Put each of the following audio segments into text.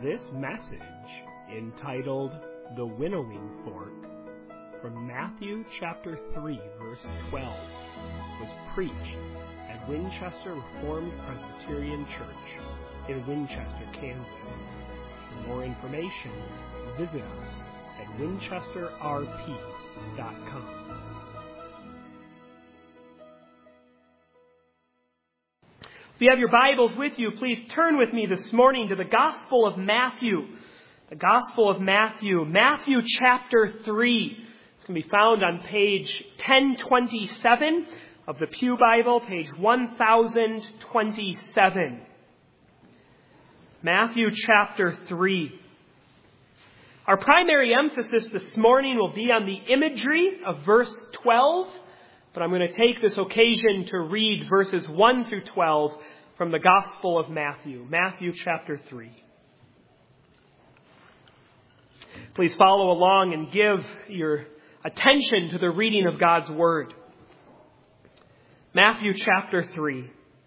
This message, entitled The Winnowing Fork, from Matthew chapter 3, verse 12, was preached at Winchester Reformed Presbyterian Church in Winchester, Kansas. For more information, visit us at winchesterrp.com. If you have your Bibles with you, please turn with me this morning to the Gospel of Matthew. The Gospel of Matthew, Matthew chapter 3. It's going to be found on page 1027 of the Pew Bible, page 1027. Matthew chapter 3. Our primary emphasis this morning will be on the imagery of verse 12, but I'm going to take this occasion to read verses 1 through 12 from the Gospel of Matthew, Matthew chapter 3. Please follow along and give your attention to the reading of God's Word. Matthew chapter 3.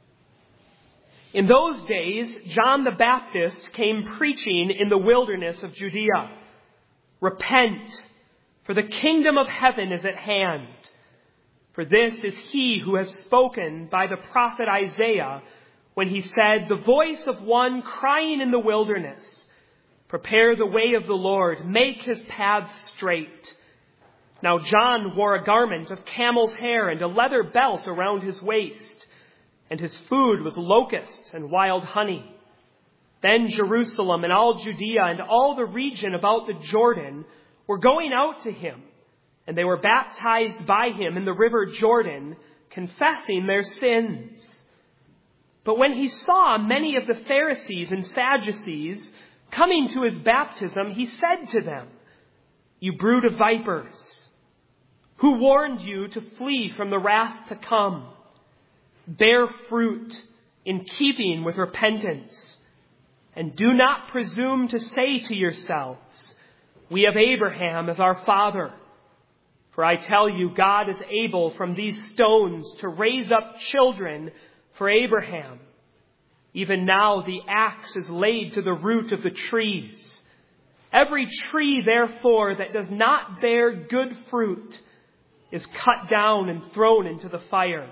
In those days, John the Baptist came preaching in the wilderness of Judea. Repent, for the kingdom of heaven is at hand. For this is he who has spoken by the prophet Isaiah when he said, "The voice of one crying in the wilderness, prepare the way of the Lord, make his paths straight." Now John wore a garment of camel's hair and a leather belt around his waist, and his food was locusts and wild honey. Then Jerusalem and all Judea and all the region about the Jordan were going out to him, and they were baptized by him in the river Jordan, confessing their sins. But when he saw many of the Pharisees and Sadducees coming to his baptism, he said to them, "You brood of vipers, who warned you to flee from the wrath to come? Bear fruit in keeping with repentance, and do not presume to say to yourselves, 'We have Abraham as our father.' For I tell you, God is able from these stones to raise up children for Abraham. Even now the axe is laid to the root of the trees. Every tree, therefore, that does not bear good fruit is cut down and thrown into the fire.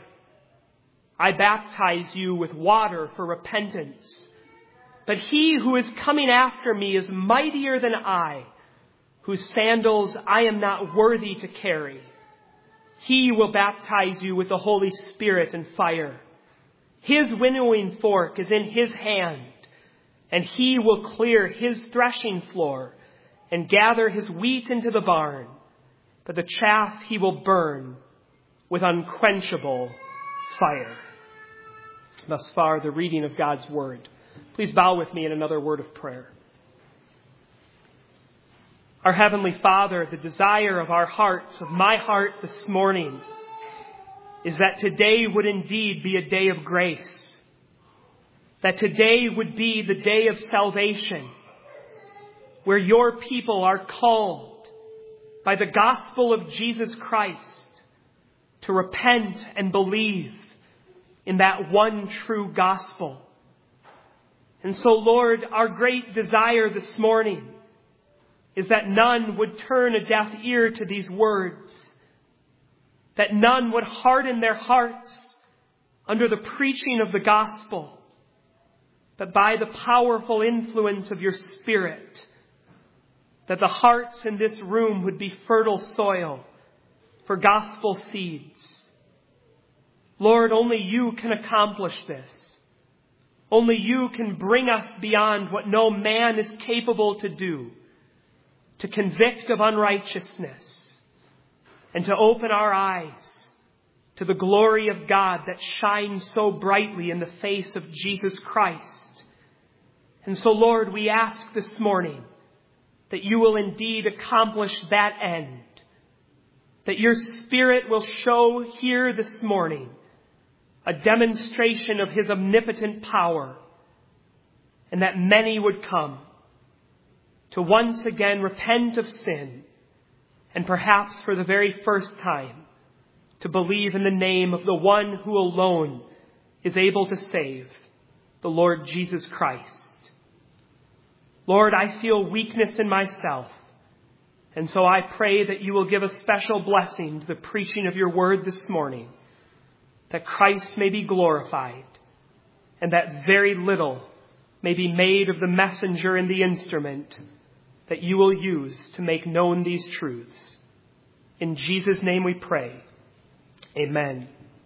I baptize you with water for repentance, but he who is coming after me is mightier than I, whose sandals I am not worthy to carry. He will baptize you with the Holy Spirit and fire. His winnowing fork is in his hand, and he will clear his threshing floor and gather his wheat into the barn, but the chaff he will burn with unquenchable fire." Thus far, the reading of God's Word. Please bow with me in another word of prayer. Our Heavenly Father, the desire of our hearts, of my heart this morning, is that today would indeed be a day of grace. That today would be the day of salvation, where your people are called by the gospel of Jesus Christ to repent and believe in that one true gospel. And so, Lord, our great desire this morning is that none would turn a deaf ear to these words, that none would harden their hearts under the preaching of the gospel, but by the powerful influence of your Spirit, that the hearts in this room would be fertile soil for gospel seeds. Lord, only you can accomplish this. Only you can bring us beyond what no man is capable to do, to convict of unrighteousness, and to open our eyes to the glory of God that shines so brightly in the face of Jesus Christ. And so, Lord, we ask this morning that you will indeed accomplish that end, that your Spirit will show here this morning a demonstration of his omnipotent power, and that many would come to once again repent of sin, and perhaps for the very first time, to believe in the name of the one who alone is able to save, the Lord Jesus Christ. Lord, I feel weakness in myself. And so I pray that you will give a special blessing to the preaching of your word this morning, that Christ may be glorified, and that very little may be made of the messenger and the instrument that you will use to make known these truths. In Jesus' name we pray. Amen.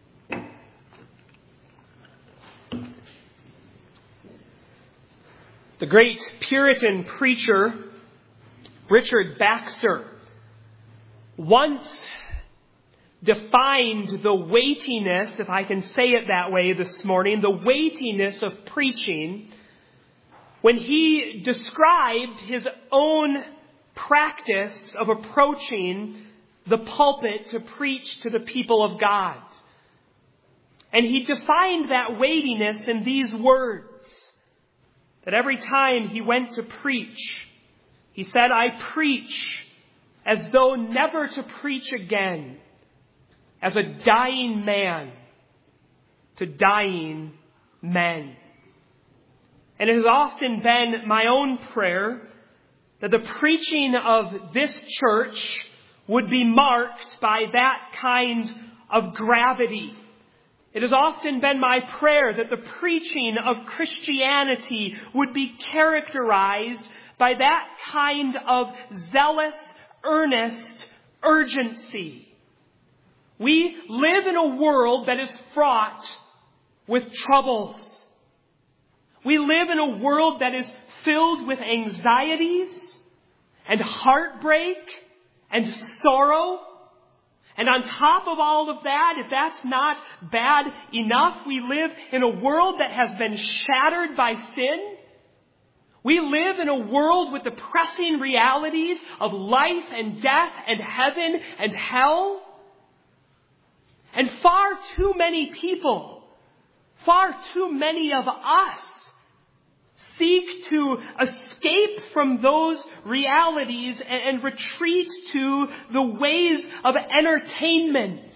The great Puritan preacher, Richard Baxter, once defined the weightiness, if I can say it that way this morning, the weightiness of preaching when he described his own practice of approaching the pulpit to preach to the people of God. And he defined that weightiness in these words, that every time he went to preach, he said, I preach as though never to preach again, as a dying man to dying men. And it has often been my own prayer that the preaching of this church would be marked by that kind of gravity. It has often been my prayer that the preaching of Christianity would be characterized by that kind of zealous, earnest urgency. We live in a world that is fraught with troubles. We live in a world that is filled with anxieties and heartbreak and sorrow. And on top of all of that, if that's not bad enough, we live in a world that has been shattered by sin. We live in a world with the pressing realities of life and death and heaven and hell. And far too many people, far too many of us seek to escape from those realities and retreat to the ways of entertainment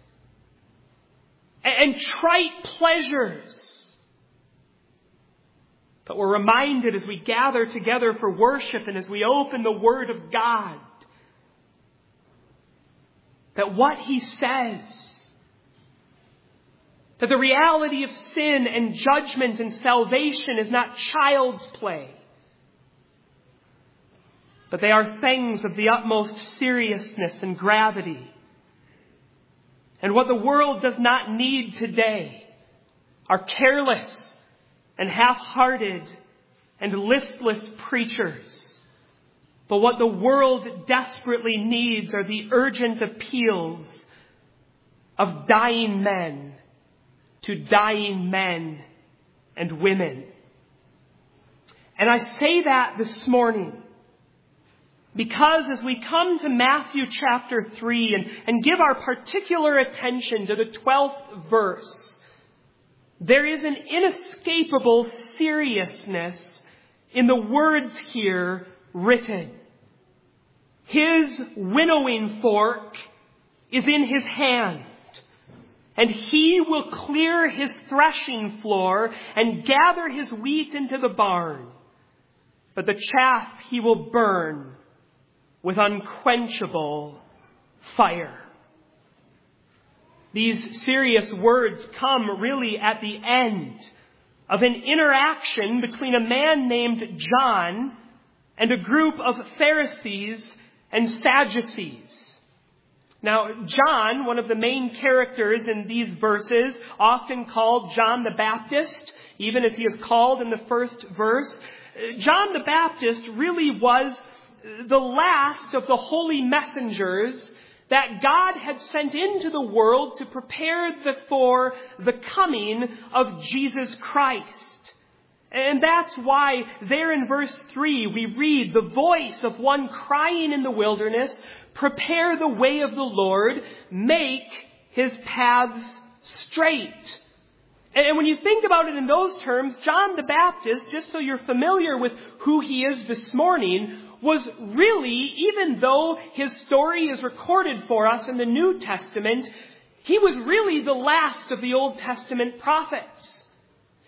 and trite pleasures. But we're reminded as we gather together for worship and as we open the Word of God that what He says, that the reality of sin and judgment and salvation is not child's play, but they are things of the utmost seriousness and gravity. And what the world does not need today are careless and half-hearted and listless preachers. But what the world desperately needs are the urgent appeals of dying men to dying men and women. And I say that this morning because as we come to Matthew chapter 3 and give our particular attention to the 12th verse, there is an inescapable seriousness in the words here written. His winnowing fork is in his hand, and he will clear his threshing floor and gather his wheat into the barn. But the chaff he will burn with unquenchable fire. These serious words come really at the end of an interaction between a man named John and a group of Pharisees and Sadducees. Now, John, one of the main characters in these verses, often called John the Baptist, even as he is called in the first verse, John the Baptist really was the last of the holy messengers that God had sent into the world to prepare for the coming of Jesus Christ. And that's why there in verse 3 we read, the voice of one crying in the wilderness, prepare the way of the Lord, make his paths straight. And when you think about it in those terms, John the Baptist, just so you're familiar with who he is this morning, was really, even though his story is recorded for us in the New Testament, he was really the last of the Old Testament prophets.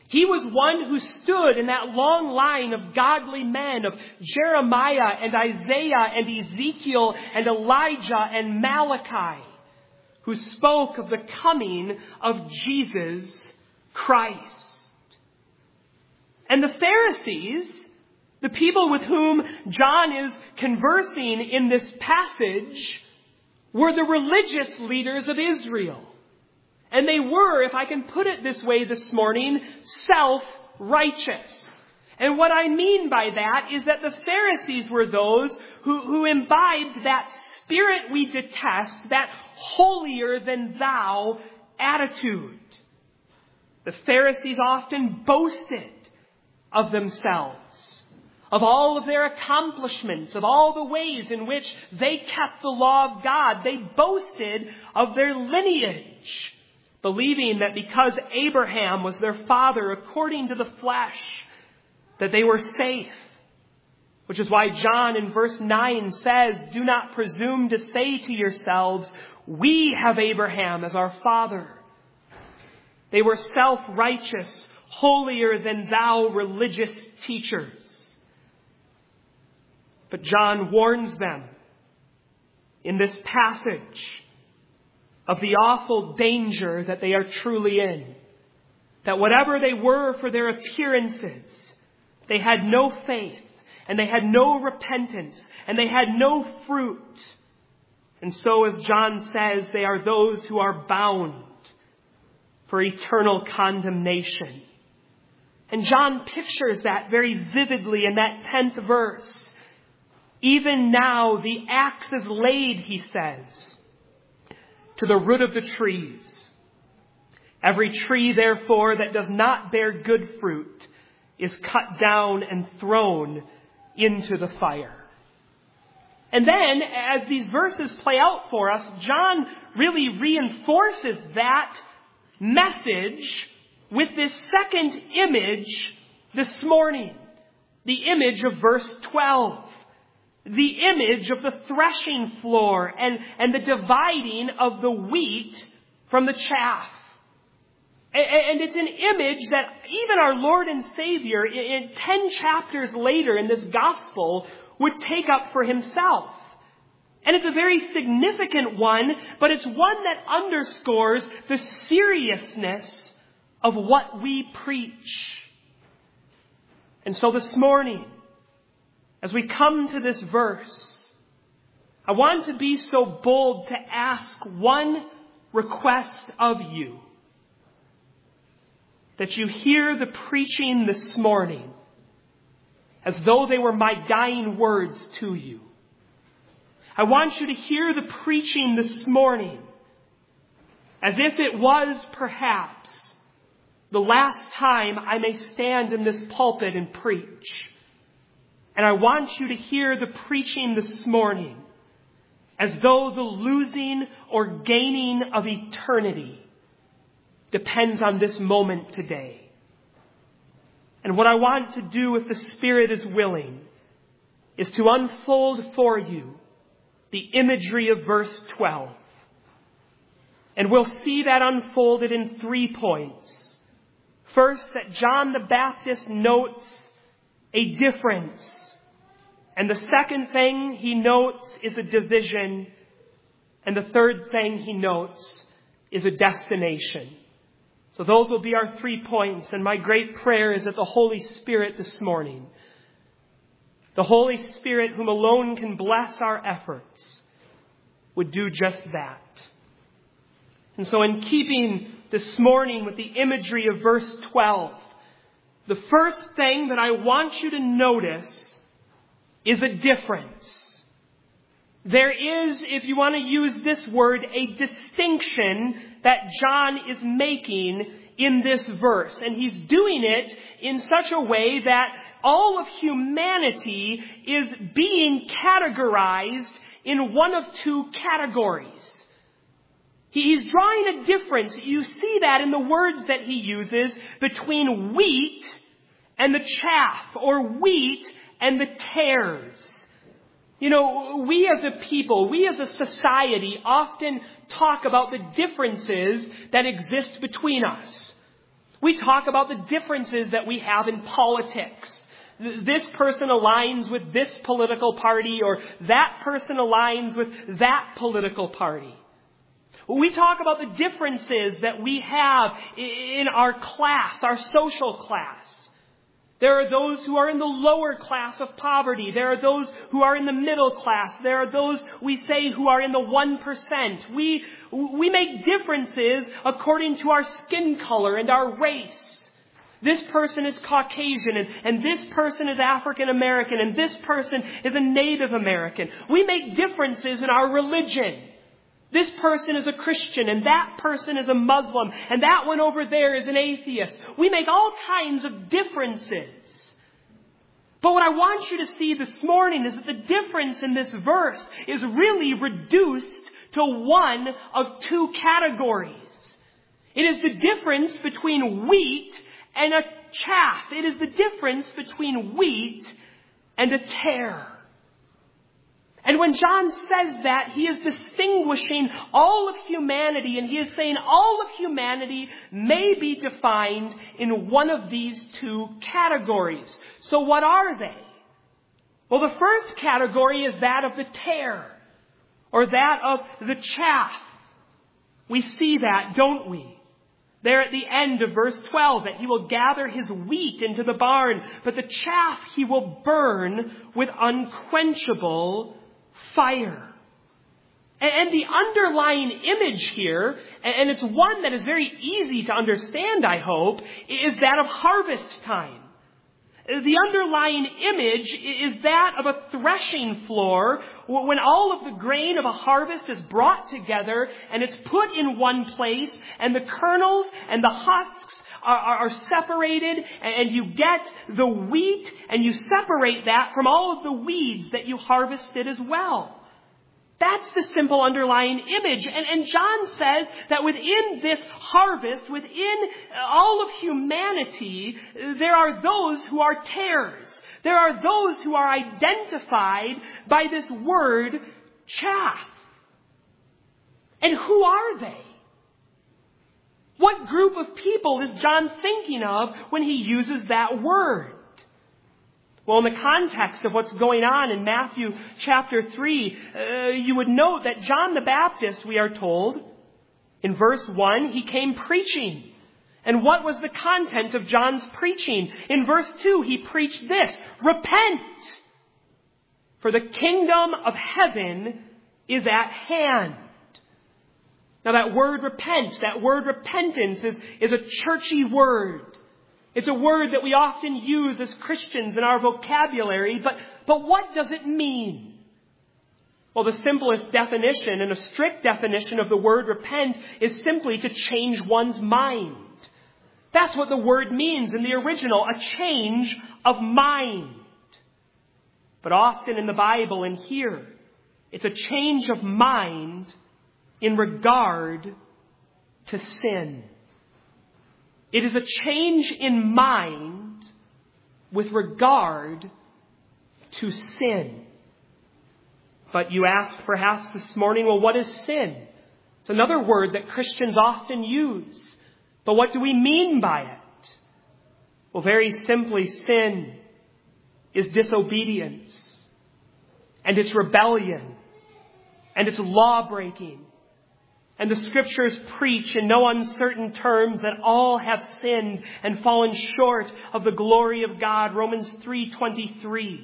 He was one who stood in that long line of godly men of Jeremiah and Isaiah and Ezekiel and Elijah and Malachi, who spoke of the coming of Jesus Christ. And the Pharisees, the people with whom John is conversing in this passage, were the religious leaders of Israel. And they were, if I can put it this way this morning, self-righteous. And what I mean by that is that the Pharisees were those who imbibed that spirit we detest, that holier-than-thou attitude. The Pharisees often boasted of themselves, of all of their accomplishments, of all the ways in which they kept the law of God. They boasted of their lineage, believing that because Abraham was their father according to the flesh, that they were safe. Which is why John in verse 9 says, "Do not presume to say to yourselves, 'We have Abraham as our father.'" They were self-righteous, holier-than-thou religious teachers. But John warns them in this passage of the awful danger that they are truly in. That whatever they were for their appearances, they had no faith, and they had no repentance, and they had no fruit. And so, as John says, they are those who are bound for eternal condemnation. And John pictures that very vividly in that 10th verse. "Even now the axe is laid," he says, "to the root of the trees. Every tree, therefore, that does not bear good fruit is cut down and thrown into the fire." And then, as these verses play out for us, John really reinforces that message with this second image this morning. The image of verse 12. The image of the threshing floor and the dividing of the wheat from the chaff. And it's an image that even our Lord and Savior, in 10 chapters later in this gospel, would take up for himself. And it's a very significant one, but it's one that underscores the seriousness of what we preach. And so this morning, as we come to this verse, I want to be so bold to ask one request of you. That you hear the preaching this morning as though they were my dying words to you. I want you to hear the preaching this morning as if it was perhaps the last time I may stand in this pulpit and preach. And I want you to hear the preaching this morning as though the losing or gaining of eternity depends on this moment today. And what I want to do, if the Spirit is willing, is to unfold for you the imagery of verse 12. And we'll see that unfolded in 3 points. First, that John the Baptist notes a difference. And the second thing he notes is a division. And the third thing he notes is a destination. So those will be our 3 points. And my great prayer is that the Holy Spirit this morning, the Holy Spirit whom alone can bless our efforts, would do just that. And so in keeping this morning with the imagery of verse 12, the first thing that I want you to notice is a difference. There is, if you want to use this word, a distinction that John is making in this verse. And he's doing it in such a way that all of humanity is being categorized in one of 2 categories. He's drawing a difference. You see that in the words that he uses between wheat and the chaff, or wheat and the tares. You know, we as a people, we as a society often talk about the differences that exist between us. We talk about the differences that we have in politics. This person aligns with this political party, or that person aligns with that political party. We talk about the differences that we have in our class, our social class. There are those who are in the lower class of poverty. There are those who are in the middle class. There are those, we say, who are in the 1%. We make differences according to our skin color and our race. This person is Caucasian, and this person is African American, and this person is a Native American. We make differences in our religion. This person is a Christian, and that person is a Muslim, and that one over there is an atheist. We make all kinds of differences. But what I want you to see this morning is that the difference in this verse is really reduced to one of two categories. It is the difference between wheat and a chaff. It is the difference between wheat and a tare. And when John says that, he is distinguishing all of humanity, and he is saying all of humanity may be defined in one of these two categories. So what are they? Well, the first category is that of the tare, or that of the chaff. We see that, don't we? There at the end of verse 12, that he will gather his wheat into the barn, but the chaff he will burn with unquenchable fire. And the underlying image here, and it's one that is very easy to understand, I hope, is that of harvest time. The underlying image is that of a threshing floor when all of the grain of a harvest is brought together and it's put in one place, and the kernels and the husks are separated, and you get the wheat and you separate that from all of the weeds that you harvested as well. That's the simple underlying image. And John says that within this harvest, within all of humanity, there are those who are tares. There are those who are identified by this word chaff. And who are they? What group of people is John thinking of when he uses that word? Well, in the context of what's going on in Matthew chapter 3, you would note that John the Baptist, we are told, in verse 1, he came preaching. And what was the content of John's preaching? In verse 2, he preached this: repent, for the kingdom of heaven is at hand. Now that word repent, that word repentance is a churchy word. It's a word that we often use as Christians in our vocabulary, but what does it mean? Well, the simplest definition and a strict definition of the word repent is simply to change one's mind. That's what the word means in the original, a change of mind. But often in the Bible and here, it's a change of mind in regard to sin. It is a change in mind with regard to sin. But you ask perhaps this morning, well, what is sin? It's another word that Christians often use. But what do we mean by it? Well, very simply, sin is disobedience, and it's rebellion, and it's law-breaking. And the Scriptures preach in no uncertain terms that all have sinned and fallen short of the glory of God. Romans 3:23.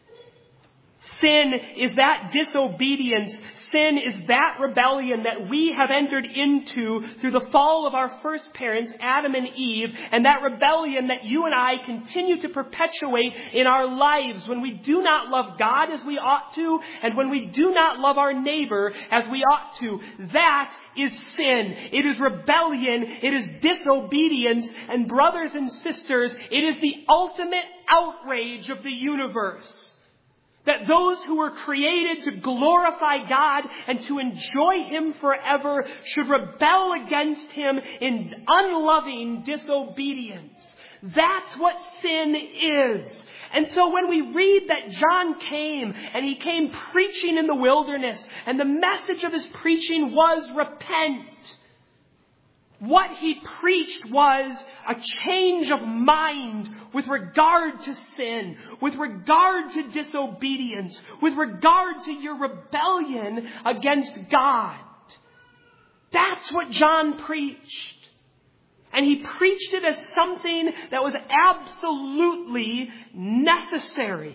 Sin is that disobedience. Sin is that rebellion that we have entered into through the fall of our first parents, Adam and Eve, and that rebellion that you and I continue to perpetuate in our lives when we do not love God as we ought to, and when we do not love our neighbor as we ought to. That is sin. It is rebellion. It is disobedience. And brothers and sisters, it is the ultimate outrage of the universe. That those who were created to glorify God and to enjoy Him forever should rebel against Him in unloving disobedience. That's what sin is. And so when we read that John came, and he came preaching in the wilderness, and the message of his preaching was repent, What he preached was a change of mind with regard to sin, with regard to disobedience, with regard to your rebellion against God. That's what John preached. And he preached it as something that was absolutely necessary.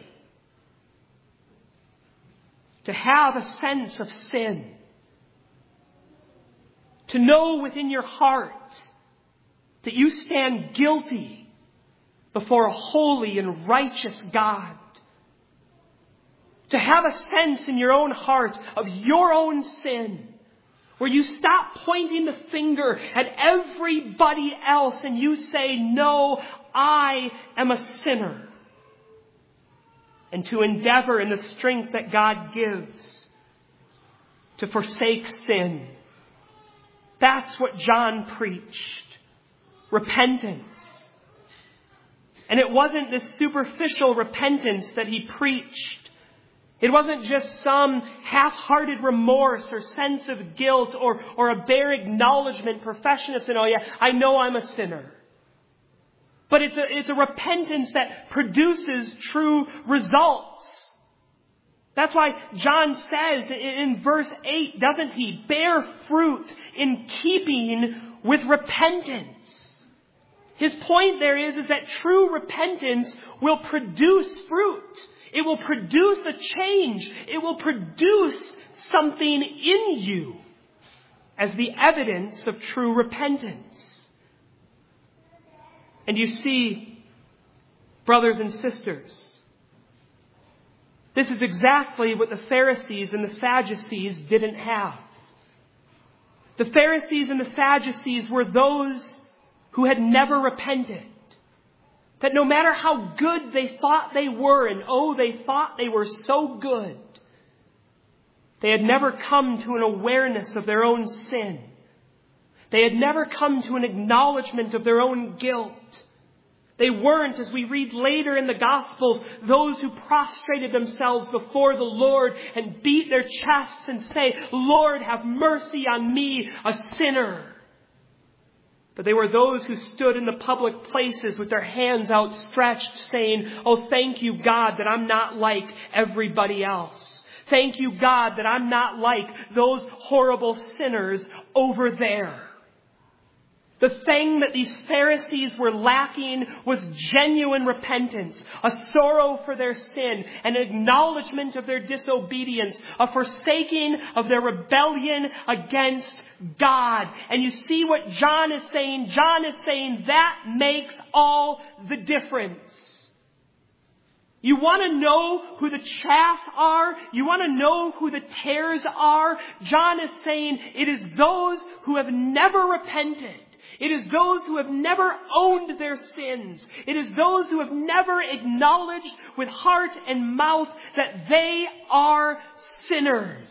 To have a sense of sin. To know within your heart that you stand guilty before a holy and righteous God. To have a sense in your own heart of your own sin. Where you stop pointing the finger at everybody else and you say, no, I am a sinner. And to endeavor in the strength that God gives to forsake sin. That's what John preached. Repentance. And it wasn't this superficial repentance that he preached. It wasn't just some half-hearted remorse or sense of guilt or a bare acknowledgement, profession of sin. Oh yeah, I know I'm a sinner. But it's a repentance that produces true results. That's why John says in verse 8, doesn't he? Bear fruit in keeping with repentance. His point there is that true repentance will produce fruit. It will produce a change. It will produce something in you as the evidence of true repentance. And you see, brothers and sisters, this is exactly what the Pharisees and the Sadducees didn't have. The Pharisees and the Sadducees were those who had never repented. That no matter how good they thought they were, and they thought they were so good, they had never come to an awareness of their own sin. They had never come to an acknowledgement of their own guilt. They weren't, as we read later in the Gospels, those who prostrated themselves before the Lord and beat their chests and say, Lord, have mercy on me, a sinner. But they were those who stood in the public places with their hands outstretched saying, oh, thank you, God, that I'm not like everybody else. Thank you, God, that I'm not like those horrible sinners over there. The thing that these Pharisees were lacking was genuine repentance, a sorrow for their sin, an acknowledgement of their disobedience, a forsaking of their rebellion against God. And you see what John is saying? John is saying that makes all the difference. You want to know who the chaff are? You want to know who the tares are? John is saying it is those who have never repented. It is those who have never owned their sins. It is those who have never acknowledged with heart and mouth that they are sinners.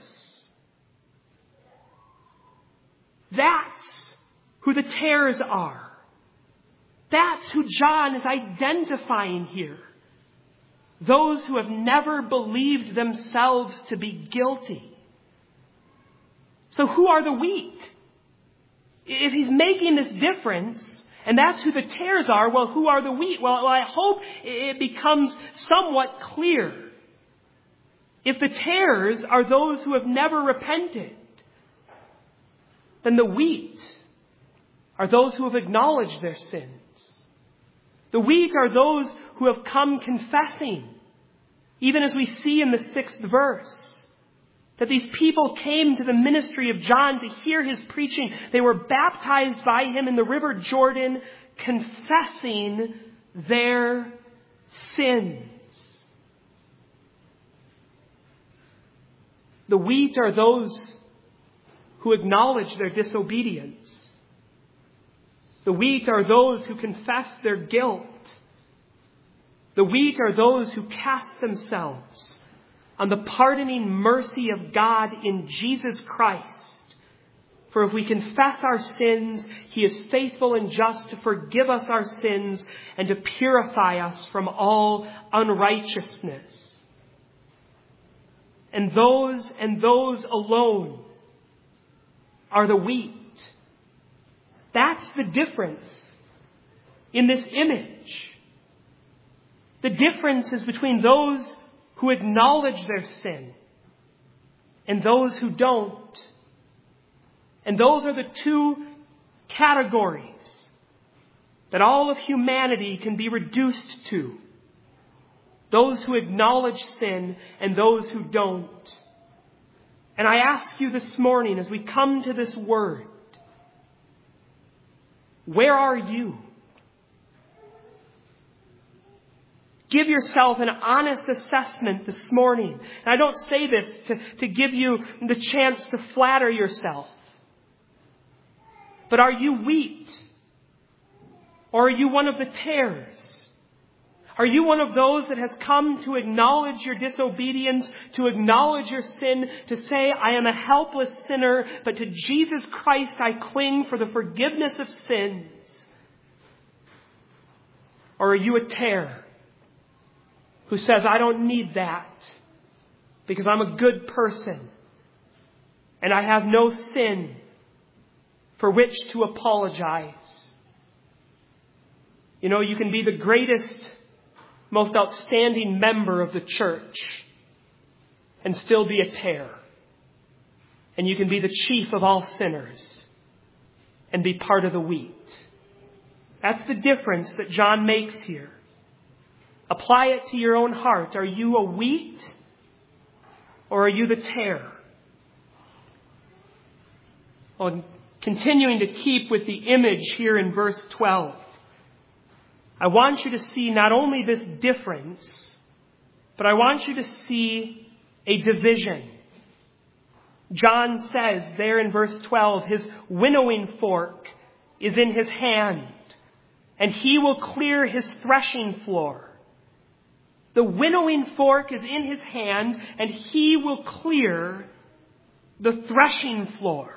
That's who the tares are. That's who John is identifying here. Those who have never believed themselves to be guilty. So who are the wheat? If he's making this difference, and that's who the tares are, well, who are the wheat? Well, I hope it becomes somewhat clear. If the tares are those who have never repented, then the wheat are those who have acknowledged their sins. The wheat are those who have come confessing, even as we see in the 6th verse. That these people came to the ministry of John to hear his preaching. They were baptized by him in the river Jordan, confessing their sins. The wheat are those who acknowledge their disobedience. The wheat are those who confess their guilt. The wheat are those who cast themselves on the pardoning mercy of God in Jesus Christ. For if we confess our sins, He is faithful and just to forgive us our sins and to purify us from all unrighteousness. And those alone are the wheat. That's the difference in this image. The difference is between those who acknowledge their sin and those who don't. And those are the two categories that all of humanity can be reduced to. Those who acknowledge sin and those who don't. And I ask you this morning as we come to this word, where are you? Give yourself an honest assessment this morning. And I don't say this to give you the chance to flatter yourself. But are you wheat? Or are you one of the tares? Are you one of those that has come to acknowledge your disobedience, to acknowledge your sin, to say, I am a helpless sinner, but to Jesus Christ I cling for the forgiveness of sins? Or are you a tare who says, I don't need that because I'm a good person and I have no sin for which to apologize? You know, you can be the greatest, most outstanding member of the church and still be a tare. And you can be the chief of all sinners and be part of the wheat. That's the difference that John makes here. Apply it to your own heart. Are you a wheat or are you the tare? Well, continuing to keep with the image here in verse 12. I want you to see not only this difference, but I want you to see a division. John says there in verse 12, his winnowing fork is in his hand, and he will clear his threshing floor. The winnowing fork is in his hand, and he will clear the threshing floor.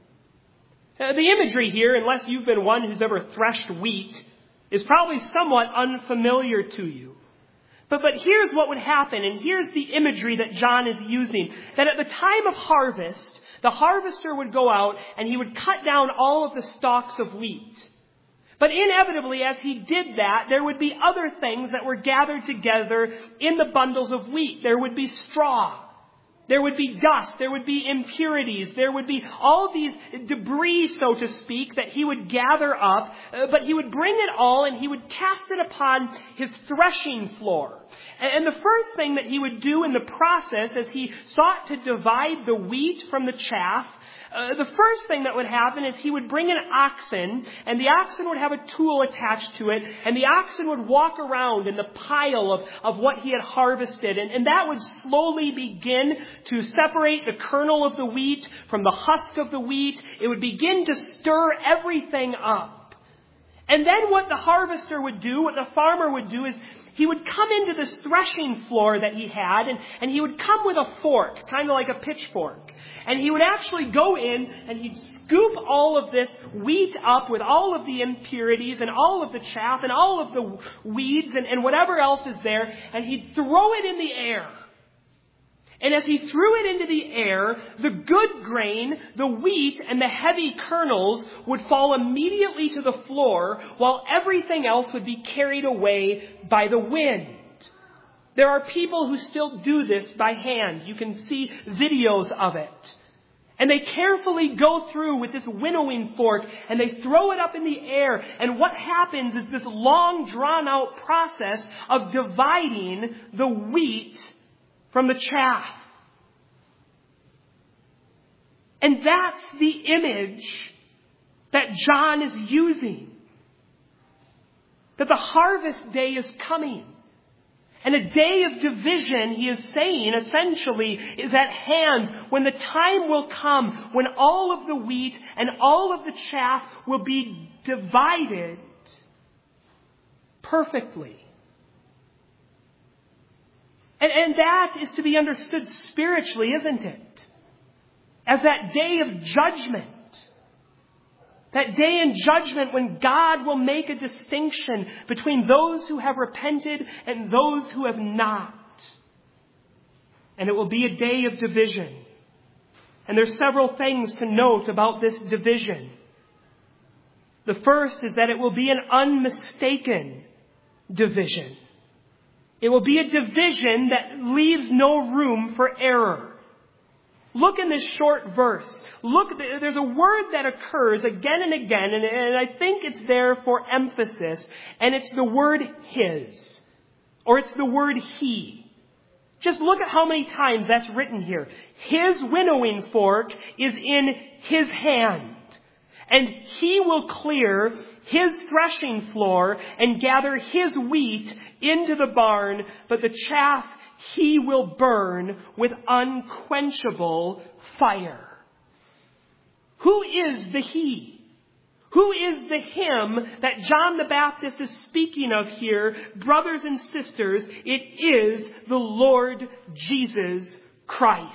The imagery here, unless you've been one who's ever threshed wheat, is probably somewhat unfamiliar to you. But here's what would happen, and here's the imagery that John is using. That at the time of harvest, the harvester would go out and he would cut down all of the stalks of wheat. But inevitably, as he did that, there would be other things that were gathered together in the bundles of wheat. There would be straw. There would be dust. There would be impurities. There would be all these debris, so to speak, that he would gather up. But he would bring it all and he would cast it upon his threshing floor. And the first thing that he would do in the process as he sought to divide the wheat from the chaff, the first thing that would happen is he would bring an oxen, and the oxen would have a tool attached to it, and the oxen would walk around in the pile of what he had harvested, and that would slowly begin to separate the kernel of the wheat from the husk of the wheat. It would begin to stir everything up. And then what the harvester would do, what the farmer would do, is he would come into this threshing floor that he had, and he would come with a fork, kind of like a pitchfork. And he would actually go in and he'd scoop all of this wheat up with all of the impurities and all of the chaff and all of the weeds and whatever else is there, and he'd throw it in the air. And as he threw it into the air, the good grain, the wheat, and the heavy kernels would fall immediately to the floor, while everything else would be carried away by the wind. There are people who still do this by hand. You can see videos of it. And they carefully go through with this winnowing fork, and they throw it up in the air. And what happens is this long, drawn-out process of dividing the wheat from the chaff. And that's the image that John is using. That the harvest day is coming. And a day of division, he is saying, essentially, is at hand when the time will come when all of the wheat and all of the chaff will be divided perfectly. And that is to be understood spiritually, isn't it? As that day of judgment. That day in judgment when God will make a distinction between those who have repented and those who have not. And it will be a day of division. And there's several things to note about this division. The first is that it will be an unmistaken division. It will be a division that leaves no room for error. Look in this short verse. Look, there's a word that occurs again and again, and I think it's there for emphasis, and it's the word his, or it's the word he. Just look at how many times that's written here. His winnowing fork is in his hand, and he will clear his threshing floor and gather his wheat into the barn, but the chaff he will burn with unquenchable fire. Who is the he? Who is the him that John the Baptist is speaking of here? Brothers and sisters, it is the Lord Jesus Christ.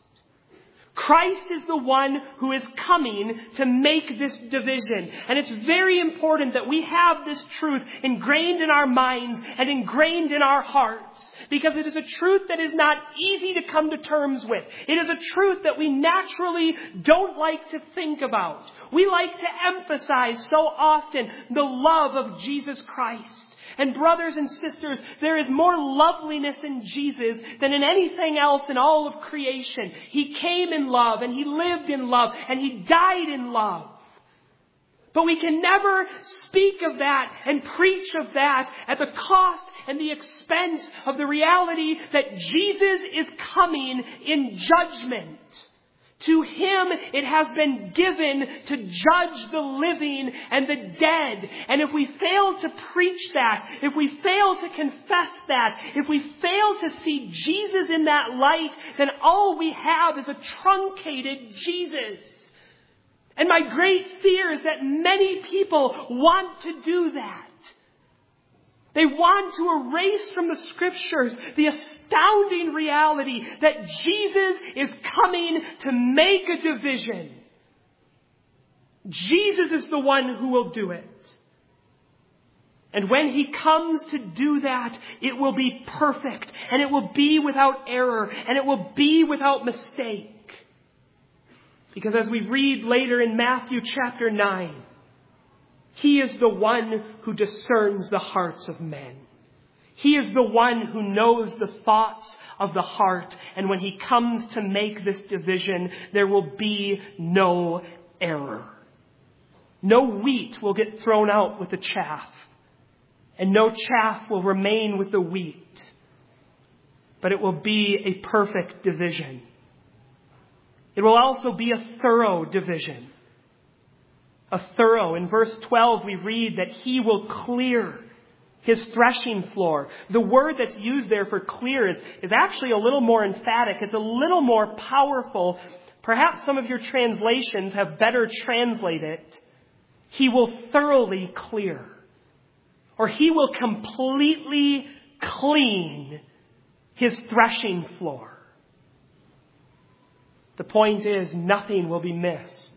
Christ is the one who is coming to make this division. And it's very important that we have this truth ingrained in our minds and ingrained in our hearts. Because it is a truth that is not easy to come to terms with. It is a truth that we naturally don't like to think about. We like to emphasize so often the love of Jesus Christ. And brothers and sisters, there is more loveliness in Jesus than in anything else in all of creation. He came in love, and He lived in love, and He died in love. But we can never speak of that and preach of that at the cost and the expense of the reality that Jesus is coming in judgment. To Him it has been given to judge the living and the dead. And if we fail to preach that, if we fail to confess that, if we fail to see Jesus in that light, then all we have is a truncated Jesus. And my great fear is that many people want to do that. They want to erase from the Scriptures the astounding reality that Jesus is coming to make a division. Jesus is the one who will do it. And when He comes to do that, it will be perfect, and it will be without error, and it will be without mistake. Because as we read later in Matthew chapter 9, He is the one who discerns the hearts of men. He is the one who knows the thoughts of the heart. And when He comes to make this division, there will be no error. No wheat will get thrown out with the chaff, and no chaff will remain with the wheat. But it will be a perfect division. It will also be a thorough division. A thorough. In verse 12 we read that He will clear His threshing floor. The word that's used there for clear is actually a little more emphatic. It's a little more powerful. Perhaps some of your translations have better translated it. He will thoroughly clear. Or He will completely clean His threshing floor. The point is, nothing will be missed.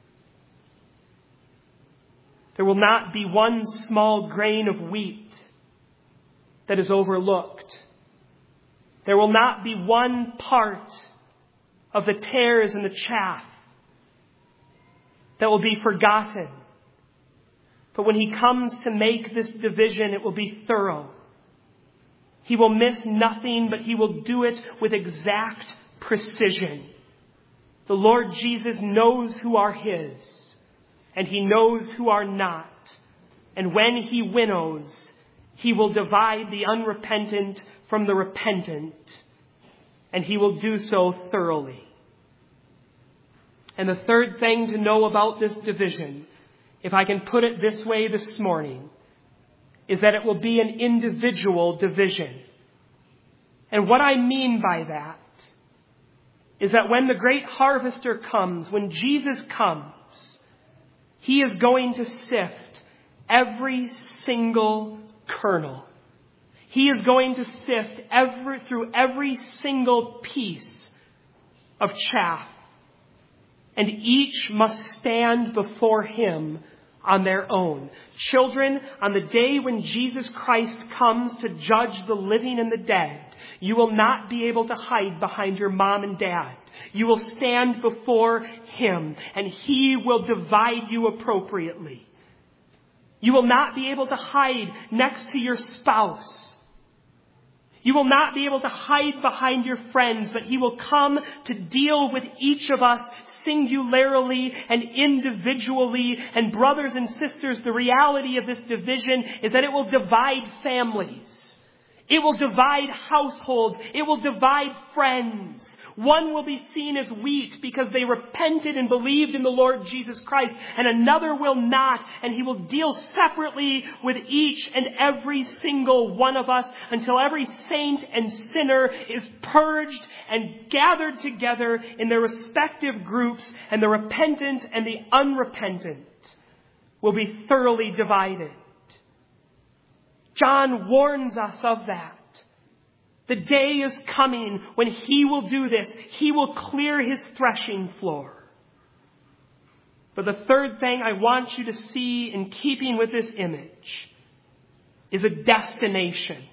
There will not be one small grain of wheat that is overlooked. There will not be one part of the tares and the chaff that will be forgotten. But when He comes to make this division, it will be thorough. He will miss nothing, but He will do it with exact precision. The Lord Jesus knows who are His, and He knows who are not. And when He winnows, He will divide the unrepentant from the repentant, and He will do so thoroughly. And the third thing to know about this division, if I can put it this way this morning, is that it will be an individual division. And what I mean by that is that when the great harvester comes, when Jesus comes, He is going to sift every single kernel. He is going to sift through every single piece of chaff. And each must stand before Him on their own. Children, on the day when Jesus Christ comes to judge the living and the dead, you will not be able to hide behind your mom and dad. You will stand before Him, and He will divide you appropriately. You will not be able to hide next to your spouse. You will not be able to hide behind your friends, but He will come to deal with each of us singularly and individually. And brothers and sisters, the reality of this division is that it will divide families. It will divide households. It will divide friends. One will be seen as wheat because they repented and believed in the Lord Jesus Christ, and another will not, and He will deal separately with each and every single one of us until every saint and sinner is purged and gathered together in their respective groups, and the repentant and the unrepentant will be thoroughly divided. John warns us of that. The day is coming when He will do this. He will clear His threshing floor. But the third thing I want you to see in keeping with this image is a destination.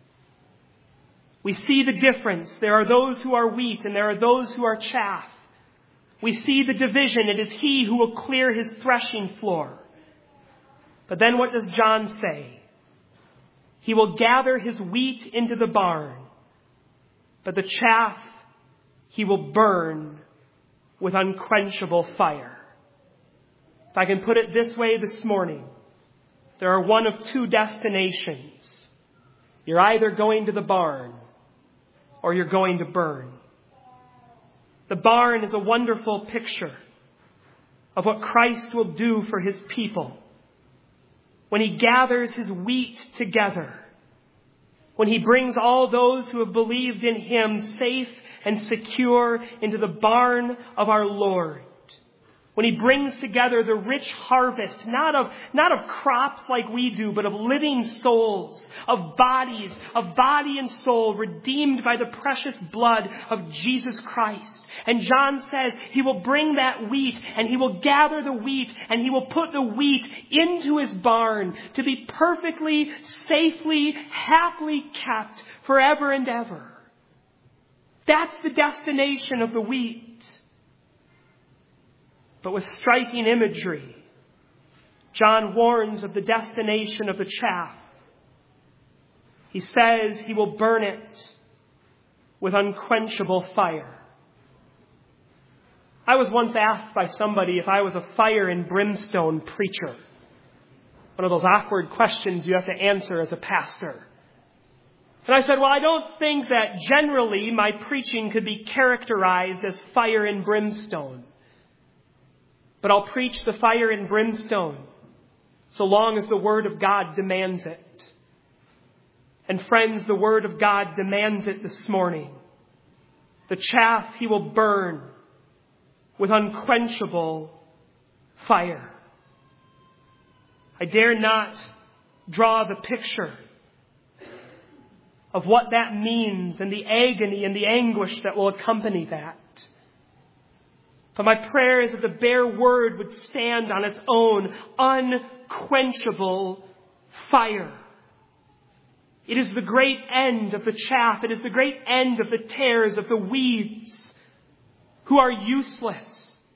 We see the difference. There are those who are wheat and there are those who are chaff. We see the division. It is He who will clear His threshing floor. But then what does John say? He will gather His wheat into the barn, but the chaff He will burn with unquenchable fire. If I can put it this way this morning, there are one of two destinations. You're either going to the barn or you're going to burn. The barn is a wonderful picture of what Christ will do for His people. When He gathers His wheat together, when He brings all those who have believed in Him safe and secure into the barn of our Lord, when He brings together the rich harvest, not of crops like we do, but of living souls, of bodies, of body and soul redeemed by the precious blood of Jesus Christ. And John says He will bring that wheat and He will gather the wheat and He will put the wheat into His barn to be perfectly, safely, happily kept forever and ever. That's the destination of the wheat. But with striking imagery, John warns of the destination of the chaff. He says He will burn it with unquenchable fire. I was once asked by somebody if I was a fire and brimstone preacher. One of those awkward questions you have to answer as a pastor. And I said, well, I don't think that generally my preaching could be characterized as fire and brimstone. But I'll preach the fire and brimstone so long as the Word of God demands it. And friends, the Word of God demands it this morning. The chaff He will burn with unquenchable fire. I dare not draw the picture of what that means and the agony and the anguish that will accompany that. But my prayer is that the bare word would stand on its own unquenchable fire. It is the great end of the chaff. It is the great end of the tares, of the weeds who are useless.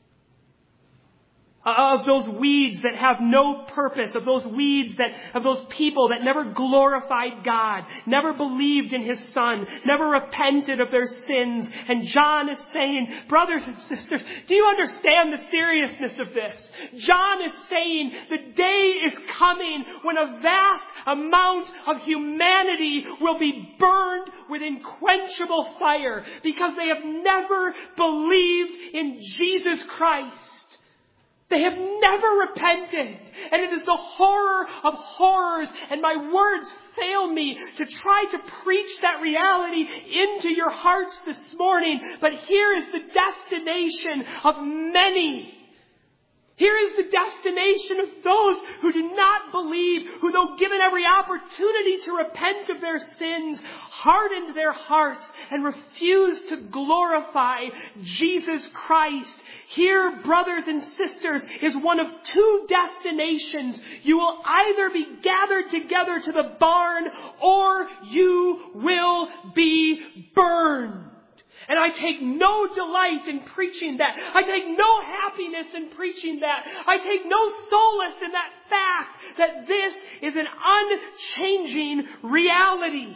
Of those weeds that have no purpose, of those people that never glorified God, never believed in His Son, never repented of their sins. And John is saying, brothers and sisters, do you understand the seriousness of this? John is saying the day is coming when a vast amount of humanity will be burned with unquenchable fire because they have never believed in Jesus Christ. They have never repented. And it is the horror of horrors. And my words fail me to try to preach that reality into your hearts this morning. But here is the destination of many. Here is the destination of those who do not believe, who though given every opportunity to repent of their sins, hardened their hearts and refused to glorify Jesus Christ. Here, brothers and sisters, is one of two destinations. You will either be gathered together to the barn or you will be burned. And I take no delight in preaching that. I take no happiness in preaching that. I take no solace in that fact that this is an unchanging reality.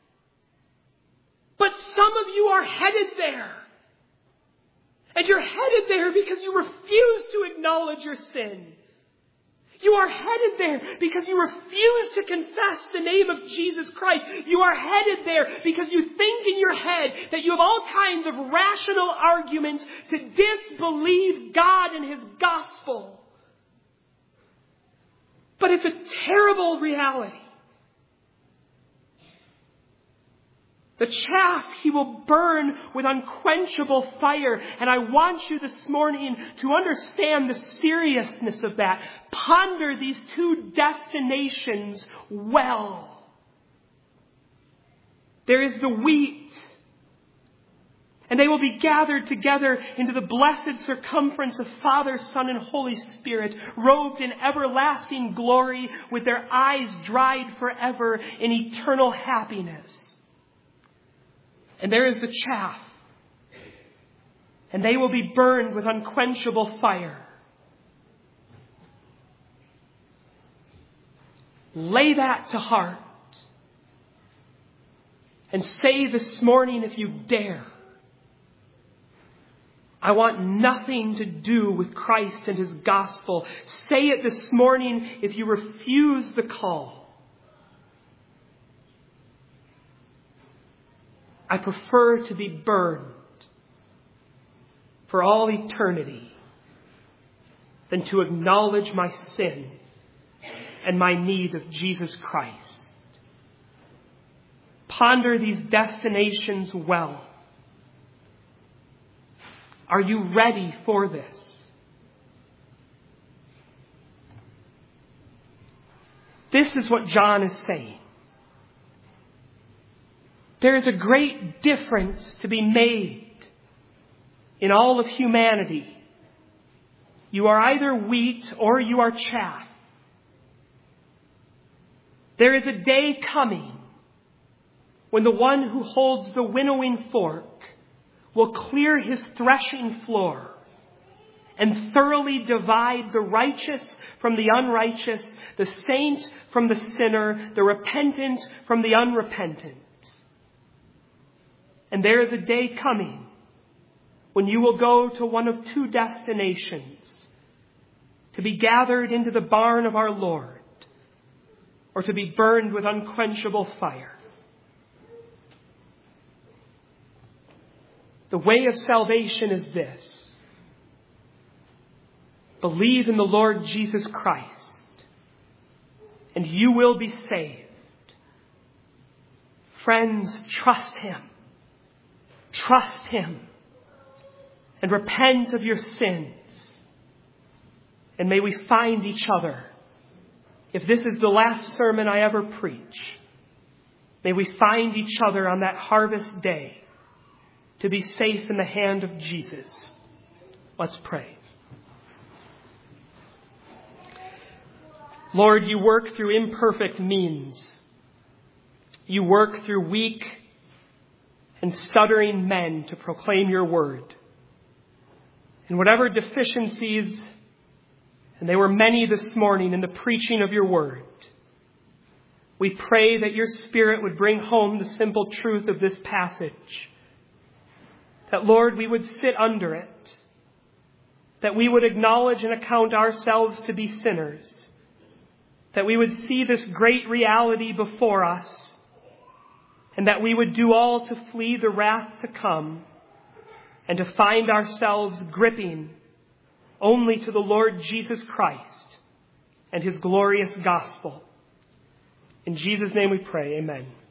But some of you are headed there. And you're headed there because you refuse to acknowledge your sin. You are headed there because you refuse to confess the name of Jesus Christ. You are headed there because you think in your head that you have all kinds of rational arguments to disbelieve God and His gospel. But it's a terrible reality. The chaff He will burn with unquenchable fire. And I want you this morning to understand the seriousness of that. Ponder these two destinations well. There is the wheat, and they will be gathered together into the blessed circumference of Father, Son, and Holy Spirit, robed in everlasting glory, with their eyes dried forever in eternal happiness. And there is the chaff, and they will be burned with unquenchable fire. Lay that to heart and say this morning, if you dare, I want nothing to do with Christ and His gospel. Say it this morning if you refuse the call. I prefer to be burned for all eternity than to acknowledge my sin and my need of Jesus Christ. Ponder these destinations well. Are you ready for this? This is what John is saying. There is a great difference to be made in all of humanity. You are either wheat or you are chaff. There is a day coming when the one who holds the winnowing fork will clear his threshing floor and thoroughly divide the righteous from the unrighteous, the saint from the sinner, the repentant from the unrepentant. And there is a day coming when you will go to one of two destinations: to be gathered into the barn of our Lord, or to be burned with unquenchable fire. The way of salvation is this: believe in the Lord Jesus Christ, and you will be saved. Friends, trust Him. Trust Him and repent of your sins. And may we find each other. If this is the last sermon I ever preach, may we find each other on that harvest day to be safe in the hand of Jesus. Let's pray. Lord, you work through imperfect means. You work through weak and stuttering men to proclaim your word. And whatever deficiencies, and they were many this morning in the preaching of your word, we pray that your Spirit would bring home the simple truth of this passage. That, Lord, we would sit under it. That we would acknowledge and account ourselves to be sinners. That we would see this great reality before us. And that we would do all to flee the wrath to come, and to find ourselves gripping only to the Lord Jesus Christ and His glorious gospel. In Jesus' name we pray, amen.